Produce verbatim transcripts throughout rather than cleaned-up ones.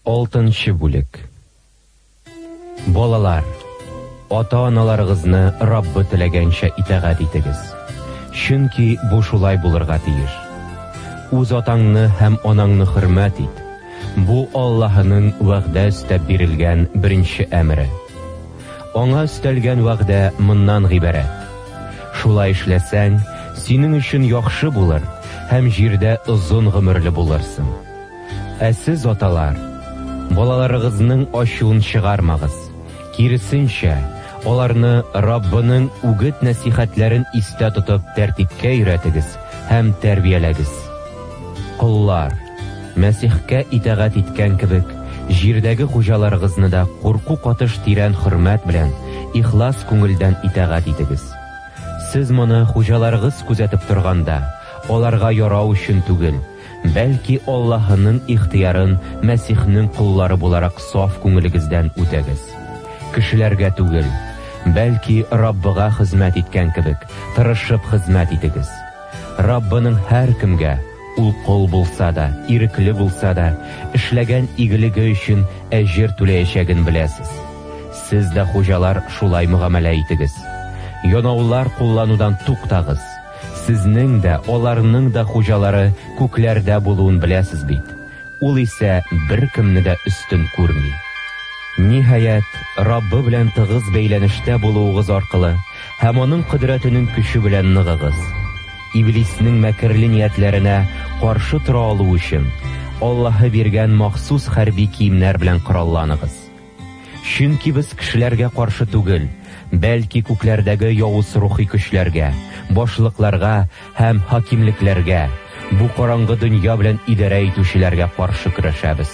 Алтынчы бүлек. Балалар, ата-аналарыгызны Раббы теләгәнчә итәгать итегез. Чөнки бу шулай булырга тиеш. Үз атаңны һәм анаңны хөрмәт ит. Бу Аллаһның вәгъдә өстәп бирелгән беренче әмере. Аңа өстәлгән вәгъдә моннан гыйбарәт. Шулай эшләсәң, синең өчен яхшы булыр һәм җирдә озын гомерле булырсың. Ә сез, аталар, балаларыгызның ачуын чыгармагыз. Киресенчә, аларны Раббының үгет нәсихәтләрен истә тотып тәртипкә өйрәтегез һәм тәрбияләгез. Куллар, Мәсихкә итәгать иткән кебек, җирдәге хуҗаларыгызны да курку катыш тирән хөрмәт белән, ихлас күңелдән итәгать итегез. Сез моны хуҗаларыгыз күзәтеп торганда, аларга ярау өчен түгел, бәлки Аллаһның ихтыярын Мәсихнең куллары буларак саф күңелегездән үтәгез. Кешеләргә түгел, бәлки Раббыга хезмәт иткән кебек, тырышып хезмәт итегез. Раббының һәр кемгә, ул кол булса да, ирекле булса да, эшләгән игелеге өчен әҗер түләячәген беләсез. Сез дә, хуҗалар, шулай мөгамәлә итегез. Янаулар кулланудан туктагыз. Сезнең дә, аларның да хуҗалары күкләрдә булуын беләсез бит. Ул исә бер кемне дә өстен күрми. Ниһаять, Раббы белән тыгыз бәйләнештә булуыгыз аркылы һәм аның кодрәтенең көче белән ныгыгыз. Иблиснең мәкерле ниятләренә каршы тора алу өчен Аллаһы биргән махсус хәрби киемнәр белән коралланыгыз. Чөнки без кешеләргә каршы түгел, бәлки күкләрдәге явыз рухи көчләргә, башлыкларга һәм хакимлекләргә, бу караңгы дөнья белән идарә итүчеләргә каршы көрәшәбез.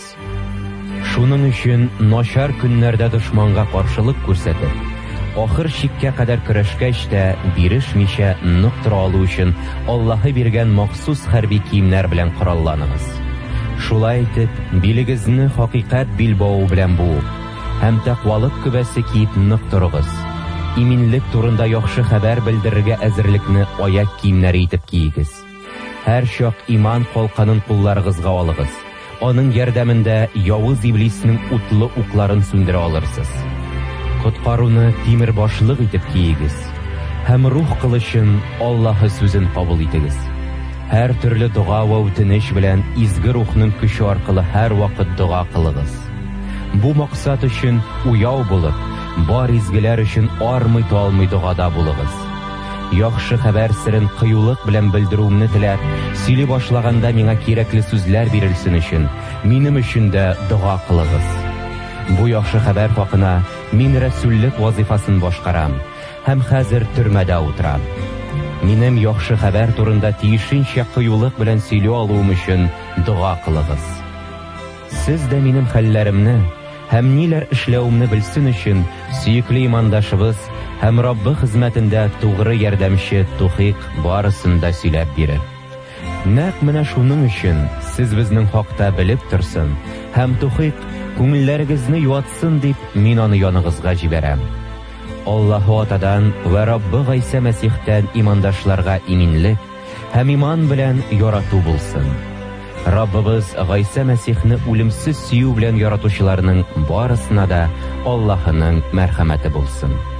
Шуның өчен начар көннәрдә дошманга каршылык күрсәтеп, ахыр чиккә кадәр көрәшкәч тә бирешмичә нык тора алу өчен Аллаһы биргән махсус хәрби киемнәр белән коралланыгыз. Шулай итеп, билегезне хакыйкать билбау белән буып, һәм тәкъвалык күбәсе киеп нык торыгыз. Иминлек турында яхшы хәбәр белдерергә әзерлекне аяк киемнәре итеп киегез. Һәр чак иман калканын кулларыгызга алыгыз. Аның ярдәмендә явыз иблисның утлы укларын сүндерә алырсыз. Коткаруны тимер башлык итеп киегез. Һәм рух кылычын, Аллаһы сүзен кабул итегез. Һәр төрле дуга ва үтенеч белән изге рухның көче аркылы һәр вакыт дуга кылыгыз. Бу максат өчен уяу булып, бар изгеләр өчен армый-талмый дугада булыгыз. Яхшы хәбәр серен кыюлык белән белдерүемне теләп, сөйли башлаганда миңа кирәкле сүзләр бирелсен өчен, минем өчен дә дуга кылыгыз. Бу яхшы хәбәр хакына мин рәсүллек вазифасын башкарам һәм хәзер төрмәдә утырам. Минем яхшы хәбәр турында тиешенчә кыюлык белән сөйли алуым өчен дуга кылыгыз. Сез дә минем хәлләремне һәм ниләр эшләүемне белсен өчен сөекле имандашыбыз һәм Раббы хезмәтендә тугры ярдәмче Тухик барысын да сөйләп бирер. Нәкъ менә шуның өчен сез безнең хакта белеп торсын һәм Тухик күңелләрегезне юатсын дип мин аны яныгызга җибәрәм. Аллаһу Атадан ва Раббы Гыйса Мәсихтән имандашларга иминлек һәм иман белән ярату булсын. Раббыбыз Гыйса Мәсихне үлемсез сөю белән яратучыларның барысына да Аллаһының мәрхәмәте булсын.